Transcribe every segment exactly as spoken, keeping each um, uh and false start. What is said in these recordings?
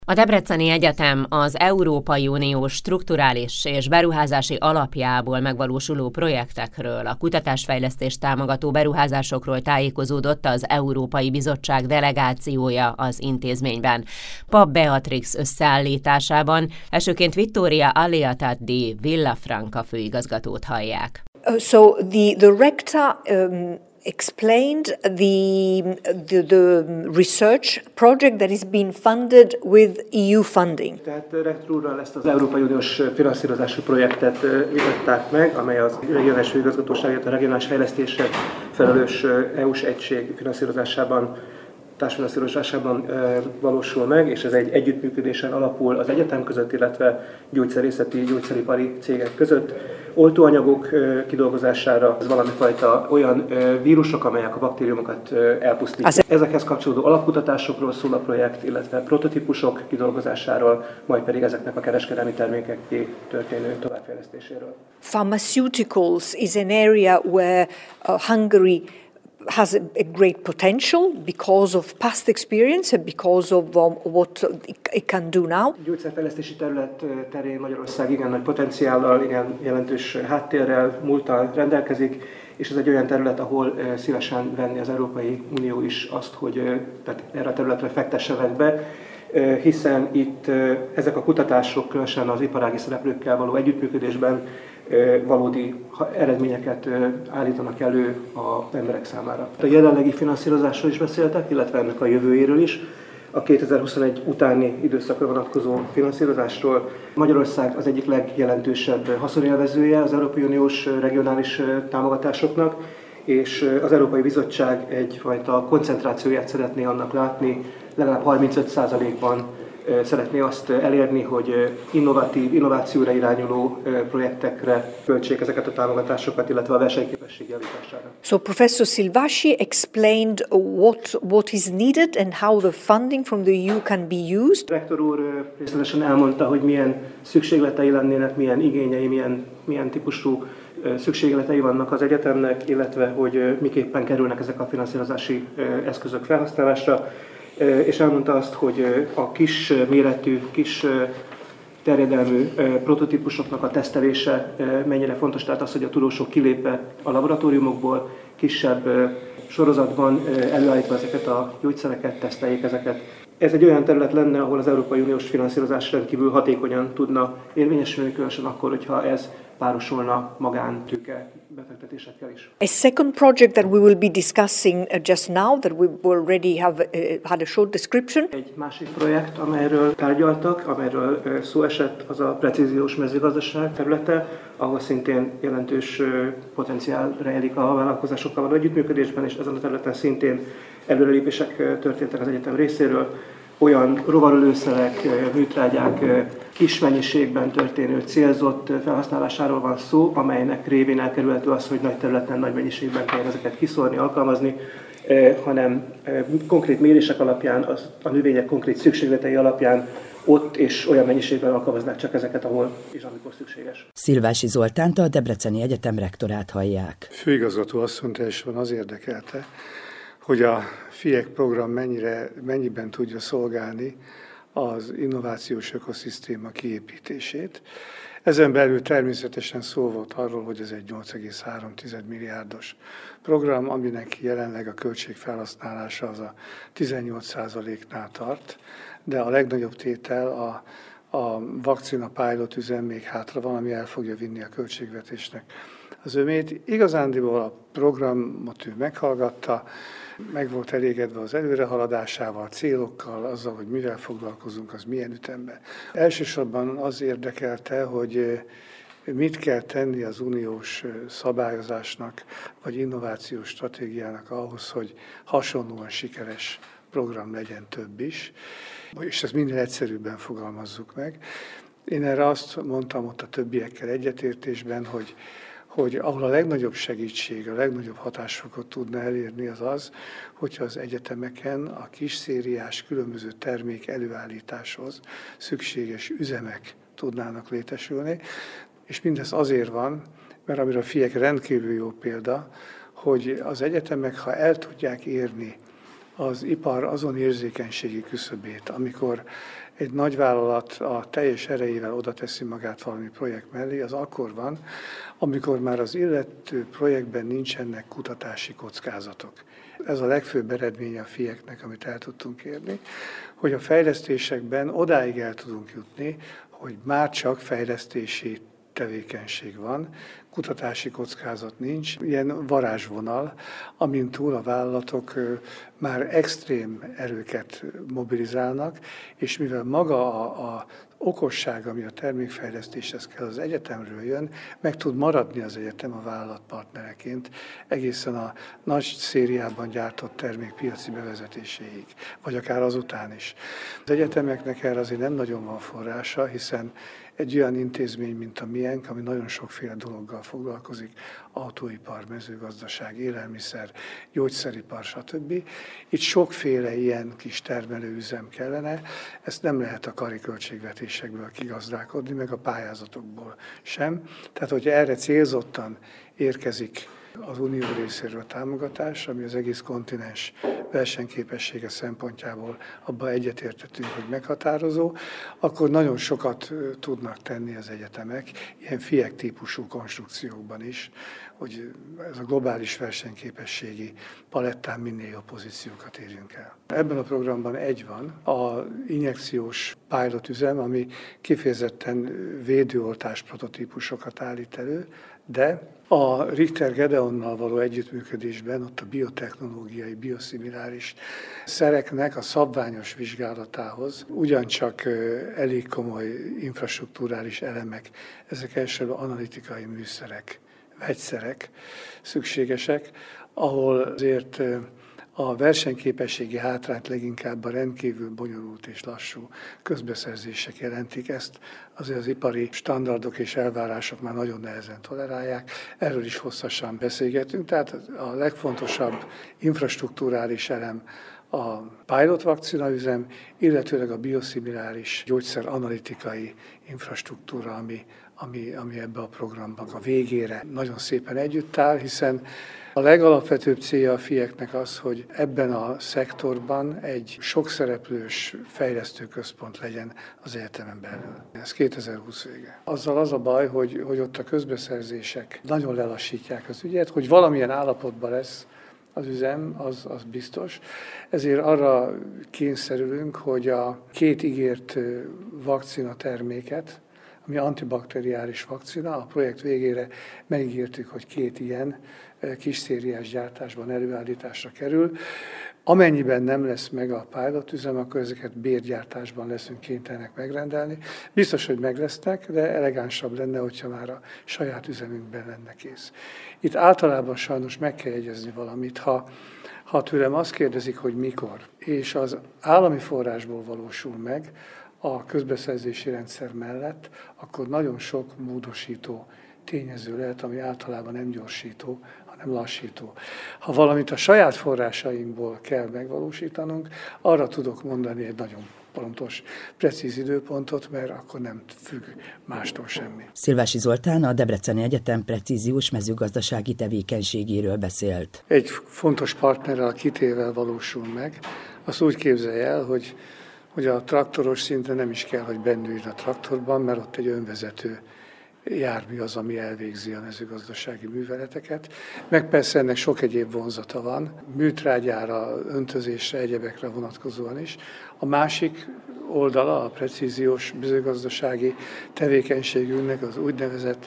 A Debreceni Egyetem az Európai Unió strukturális és beruházási alapjából megvalósuló projektekről, a kutatásfejlesztést támogató beruházásokról tájékozódott az Európai Bizottság delegációja az intézményben. Papp Beatrix összeállításában elsőként Vittoria Aleattadi Villafranca főigazgatót hallják. Uh, so the, the rector um... explained the, the the research project that is being funded with E U funding. Tehát rektor úrral ezt az Európai Uniós finanszírozású projektet vitatták meg, amely az regionális főigazgatóságért a regionális fejlesztésre felelős é u-s egység finanszírozásában, társfinanszírozásában valósul meg, és ez egy együttműködésen alapul az egyetem között, illetve gyógyszerészeti, gyógyszeripari cégek között. Oltóanyagok kidolgozására, ez valami fajta olyan vírusok, amelyek a baktériumokat elpusztítják. Ezekhez kapcsolódó alapkutatásokról szól a projekt, illetve prototípusok kidolgozásáról, majd pedig ezeknek a kereskedelmi termékekké történő továbbfejlesztéséről. Pharmaceuticals is an area where uh, Hungary has a, a great potential because of past experience and because of um, what it can do now. Gyógyszerfejlesztési terület terén Magyarország igen nagy potenciállal, igen jelentős háttérrel, múlttal rendelkezik, és ez egy olyan terület, ahol szívesen venni az Európai Unió is azt, hogy tehát erre a területre fektessenek be, hiszen itt ezek a kutatások, különösen az iparági szereplőkkel való együttműködésben valódi eredményeket állítanak elő az emberek számára. A jelenlegi finanszírozásról is beszéltek, illetve ennek a jövőjéről is. A kétezer-huszonegy utáni időszakra vonatkozó finanszírozásról. Magyarország az egyik legjelentősebb haszonélvezője az Európai Uniós regionális támogatásoknak, és az Európai Bizottság egyfajta koncentrációját szeretné annak látni, legalább harmincöt százalékban szeretné azt elérni, hogy innovatív, innovációra irányuló projektekre költsék ezeket a támogatásokat, illetve a versenyképesség javítására. So Professor Silvasi explained what what is needed and how the funding from the E U can be used. Rektor úr részletesen elmondta, hogy milyen szükségletei lennének, milyen igényei, milyen, milyen típusú szükségletei vannak az egyetemnek, illetve hogy miképpen kerülnek ezek a finanszírozási eszközök felhasználásra. És elmondta azt, hogy a kis méretű, kis terjedelmű prototípusoknak a tesztelése mennyire fontos, tehát az, hogy a tudósok kilépve a laboratóriumokból kisebb sorozatban előállítva ezeket a gyógyszereket, teszteljék ezeket. Ez egy olyan terület lenne, ahol az Európai Uniós finanszírozás rendkívül hatékonyan tudna érvényesülni, különösen akkor, hogyha ez párosulna magántőke befektetésekkel is. A second project that we will be discussing just now, that we already have uh, had a short description. Egy másik projekt, amelyről tárgyaltak, amelyről szó esett, az a precíziós mezőgazdaság területe, ahol szintén jelentős potenciál rejlik a vállalkozásokkal való együttműködésben, és ezen a területen szintén előrelépések történtek az egyetem részéről. Olyan rovarölőszerek, műtrágyák kis mennyiségben történő célzott felhasználásáról van szó, amelynek révén elkerülhető az, hogy nagy területen, nagy mennyiségben kell ezeket kiszórni, alkalmazni, hanem konkrét mérések alapján, az, a növények konkrét szükségletei alapján ott és olyan mennyiségben alkalmaznák csak ezeket, ahol és amikor szükséges. Szilvási Zoltánt, a Debreceni Egyetem rektorát hallják. Főigazgató asszony teljesen az érdekelte, hogy a FIEK program mennyire, mennyiben tudja szolgálni az innovációs ökoszisztéma kiépítését. Ezen belül természetesen szó volt arról, hogy ez egy nyolc egész három milliárdos program, aminek jelenleg a költségfelhasználása az a tizennyolc százaléknál tart, de a legnagyobb tétel a, a vakcina pilot üzem még hátra van, ami el fogja vinni a költségvetésnek az ömét. Igazándiból a programot ő meghallgatta, meg volt elégedve az előrehaladásával, célokkal, azzal, hogy mivel foglalkozunk, az milyen ütemben. Elsősorban az érdekelte, hogy mit kell tenni az uniós szabályozásnak, vagy innovációs stratégiának ahhoz, hogy hasonlóan sikeres program legyen több is, és ezt minél egyszerűbben fogalmazzuk meg. Én erre azt mondtam ott a többiekkel egyetértésben, hogy hogy ahol a legnagyobb segítség, a legnagyobb hatásfokot tudna elérni az az, hogyha az egyetemeken a kis szériás különböző termék előállításhoz szükséges üzemek tudnának létesülni, és mindez azért van, mert amire a FIEK rendkívül jó példa, hogy az egyetemek, ha el tudják érni az ipar azon érzékenységi küszöbét, amikor egy nagyvállalat a teljes erejével oda teszi magát valami projekt mellé, az akkor van, amikor már az illető projektben nincsenek kutatási kockázatok. Ez a legfőbb eredménye a fieknek, amit el tudtunk érni, hogy a fejlesztésekben odáig el tudunk jutni, hogy már csak fejlesztési tevékenység van, kutatási kockázat nincs, ilyen varázsvonal, amin túl a vállalatok már extrém erőket mobilizálnak, és mivel maga a, a okosság, ami a termékfejlesztéshez kell, az egyetemről jön, meg tud maradni az egyetem a vállalatpartnereként egészen a nagy szériában gyártott termék piaci bevezetéséig, vagy akár azután is. Az egyetemeknek erre azért nem nagyon van forrása, hiszen egy olyan intézmény, mint a miénk, ami nagyon sokféle dologgal foglalkozik, autóipar, mezőgazdaság, élelmiszer, gyógyszeripar, stb. Itt sokféle ilyen kis termelőüzem kellene, ezt nem lehet a kari költségvetésekből kigazdálkodni, meg a pályázatokból sem. Tehát, hogyha erre célzottan érkezik az unió részéről támogatás, ami az egész kontinens versenyképessége szempontjából abban egyetértettünk, hogy meghatározó, akkor nagyon sokat tudnak tenni az egyetemek, ilyen FIEK típusú konstrukciókban is, hogy ez a globális versenyképességi palettán minél jobb pozíciókat érjünk el. Ebben a programban egy van, a injekciós pilot üzem, ami kifejezetten védőoltás prototípusokat állít elő, de a Richter Gedeonnal való együttműködésben ott a biotechnológiai, bioszimiláris szereknek a szabványos vizsgálatához ugyancsak elég komoly infrastrukturális elemek, ezek elsősorban analitikai műszerek, vegyszerek szükségesek, ahol azért a versenyképességi hátrányt leginkább a rendkívül bonyolult és lassú közbeszerzések jelentik. Ezt azért az ipari standardok és elvárások már nagyon nehezen tolerálják. Erről is hosszasan beszélgetünk. Tehát a legfontosabb infrastrukturális elem a pilot vakcinaüzem, illetőleg a bioszimiláris gyógyszer analitikai infrastruktúra, ami, ami, ami ebbe a programban a végére nagyon szépen együtt áll, hiszen a legalapvetőbb célja a fieknek az, hogy ebben a szektorban egy sokszereplős fejlesztőközpont legyen az egyetemen belül. Ez kétezer-húsz vége. Azzal az a baj, hogy, hogy ott a közbeszerzések nagyon lelassítják az ügyet, hogy valamilyen állapotban lesz az üzem, az, az biztos. Ezért arra kényszerülünk, hogy a két ígért vakcina terméket, ami antibakteriális vakcina, a projekt végére megígértük, hogy két ilyen kis szériás gyártásban előállításra kerül. Amennyiben nem lesz meg a pilot üzem, akkor ezeket bérgyártásban leszünk kénytelenek megrendelni. Biztos, hogy meg lesznek, de elegánsabb lenne, hogyha már a saját üzemünkben lenne kész. Itt általában sajnos meg kell jegyezni valamit, ha, ha tőlem azt kérdezik, hogy mikor, és az állami forrásból valósul meg a közbeszerzési rendszer mellett, akkor nagyon sok módosító tényező lehet, ami általában nem gyorsító, hanem lassító. Ha valamit a saját forrásainkból kell megvalósítanunk, arra tudok mondani egy nagyon pontos, precíz időpontot, mert akkor nem függ mástól semmi. Szilvási Zoltán a Debreceni Egyetem precíziós mezőgazdasági tevékenységéről beszélt. Egy fontos partnerrel, a Kitével valósul meg. Azt úgy képzelje el, hogy, hogy a traktoros szinten nem is kell, hogy bennüljön a traktorban, mert ott egy önvezető jármű az, ami elvégzi a mezőgazdasági műveleteket. Meg persze ennek sok egyéb vonzata van, műtrágyára, öntözésre, egyebekre vonatkozóan is. A másik oldala a precíziós mezőgazdasági tevékenységünknek az úgynevezett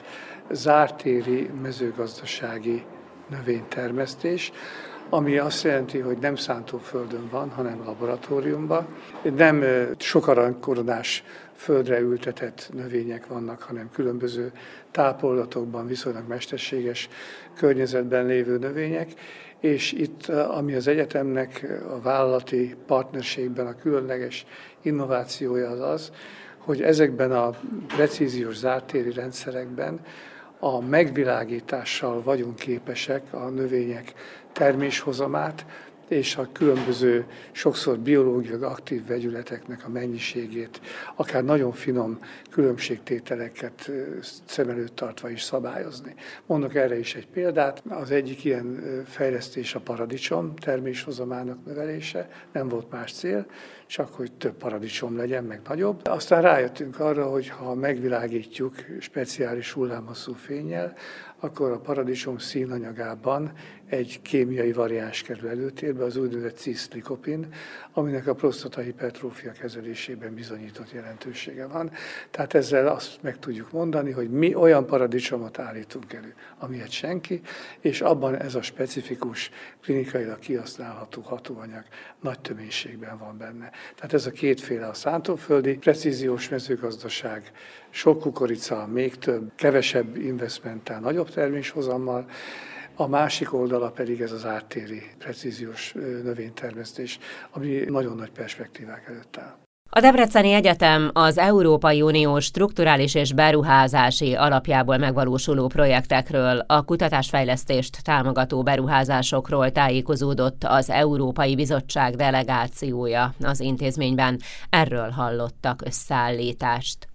zártéri mezőgazdasági növénytermesztés, ami azt jelenti, hogy nem szántóföldön van, hanem laboratóriumban. Nem sok aranykoronás földre ültetett növények vannak, hanem különböző tápoldatokban, viszonylag mesterséges környezetben lévő növények, és itt, ami az egyetemnek a vállalati partnerségben a különleges innovációja az az, hogy ezekben a precíziós zártéri rendszerekben a megvilágítással vagyunk képesek a növények terméshozamát és a különböző, sokszor biológiai aktív vegyületeknek a mennyiségét, akár nagyon finom különbségtételeket szem előtt tartva is szabályozni. Mondok erre is egy példát. Az egyik ilyen fejlesztés a paradicsom terméshozamának növelése, nem volt más cél, csak hogy több paradicsom legyen, meg nagyobb. Aztán rájöttünk arra, hogy ha megvilágítjuk speciális hullámhosszú fénnyel, akkor a paradicsom színanyagában egy kémiai variáns kerül előtérbe, az úgynevezett cis-likopin, aminek a prostata hipertrófia kezelésében bizonyított jelentősége van. Tehát ezzel azt meg tudjuk mondani, hogy mi olyan paradicsomot állítunk elő, amilyet senki, és abban ez a specifikus, klinikailag kihasználható hatóanyag nagy töménységben van benne. Tehát ez a kétféle a szántóföldi, precíziós mezőgazdaság, sok kukorica, még több, kevesebb investmenttel, nagyobb terméshozammal, a másik oldala pedig ez az ártéri, precíziós növénytermesztés, ami nagyon nagy perspektívák előtt áll. A Debreceni Egyetem az Európai Unió strukturális és beruházási alapjából megvalósuló projektekről, a kutatásfejlesztést támogató beruházásokról tájékozódott az Európai Bizottság delegációja az intézményben. Erről hallottak összeállítást.